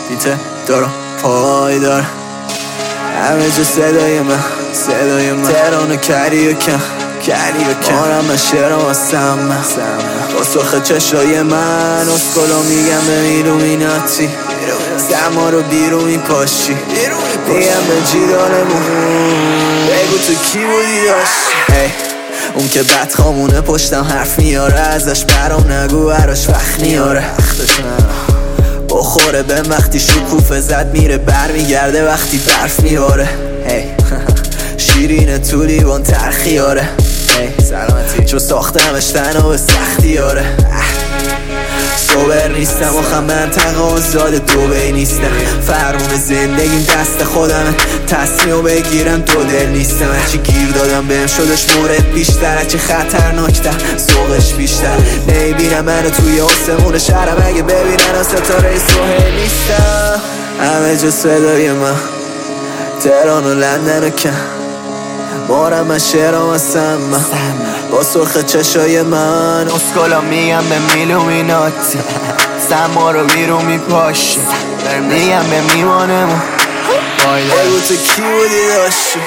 بیته دارم پایدار، همه جا صدای من تهرانو کری و کم مارم من شعرم هستم من با سرخ چشای من اسکلو میگم به میلومیناتی سما رو بیرون میپاشی میگم به جیدانمون بگو تو کی بودی داشتی اون که بدخامونه پشتم حرف میاره ازش برام نگو براش وقت میاره بخوره به وقتی شکوفه زد میره برمیگرده وقتی برف میاره شیرین تو لیوان ترخیاره سلامتی چو ساختمش تنها به سختی آره صبر نیستم آخه منطقه آزاد دوبی نیستم فرمون زندگیم دست خودمه تصمیمو بگیرم دو دل نیستم هرچی گیر دادم بهم شدش مورد بیشتر هرچی خطرناکتر ذوقش بیشتر نمیبینم منو توی آسمون شهرم اگه ببینن ستاره سهیل نیستم همه جا صدای من تهران و لندن و کم مارم من شعرم هستم من با سرخ چشای من اسکالا میگم به میلومیناتی سما رو بیرون میپاشی میگم به میمانمون بگو تو کی بودی داشتی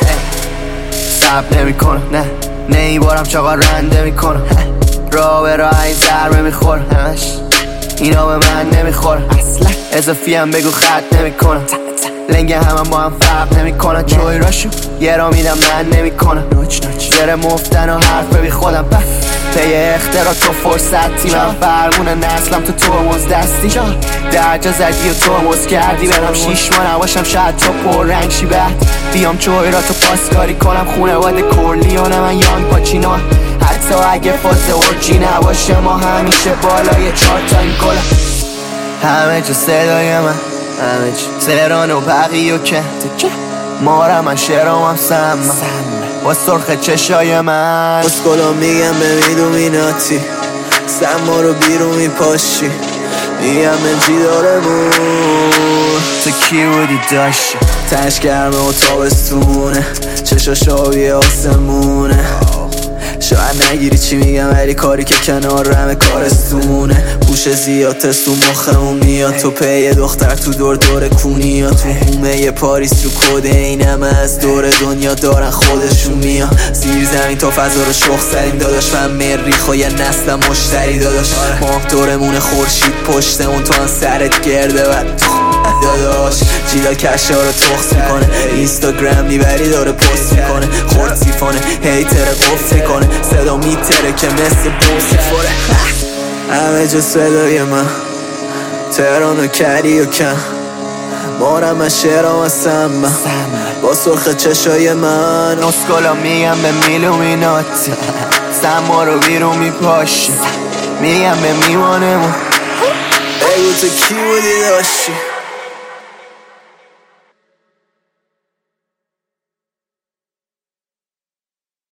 سب نمیکنم نه ای بارم چاقا رنده میکنم راه به راه این ضربه میخورم همش اینا به من نمیخورم اصلا اضافی هم بگو خط نمیکنم لنگه همه با هم فرق نمیکنن چوی راشو یه را میدم من نمیکنم زره مفتن و حرف بی خودم پی اختراع تو فرصتی من فرمونه نسلم تو ترمز دستی درجا زدی و ترمز کردی برم 6 ماه نباشم شاید تو پر رنگ شی بعد بیام چوی را تو پاسکاری کنم خونه واده کرلیونه من یانگ پاچینو حتی اگه فاز اورجی نباشه ما همیشه بالای 4 تا این کلا همه جا صدای من همه چی تهران و بقیه و که مارم من شعرم هم سم با سرخ چشای من اسکلو میگم به میلومیناتی سما رو بیرون میپاشی میگم به جیدارمون تو کی بودی داشتی تش گرمه و تابستونه چشاش آبی آسمونه شاید نگیری چی میگم ولی کاری که کنار رمه کارستونه پوش زیاد تو مخمون میاد تو پی دختر تو دور کونیا تو هومه پاریس تو کد اینم از دور دنیا دارن خودشون میاد زیر زمین تا فضا رو شخ زدیم داداش من مریخ و یه نسلم مشتری داداش ماه دورمون خورشید پشتمون تو هم سرت گرده بد داداش جیلا کشا رو تخص میکنه اینستاگرام میبری داره پست میکنه خورد سیفانه هیتر قفت میکنه صدا میتره که مثل بوم سیفاره همه جا صدای من تهران و کری و کم مارم من شعرم هستم من با سرخ چشای من اسکالا میگم به میلومیناتی سما رو بیرون میپاشی میگم به میمانمون بگو تو کی بودی داشتی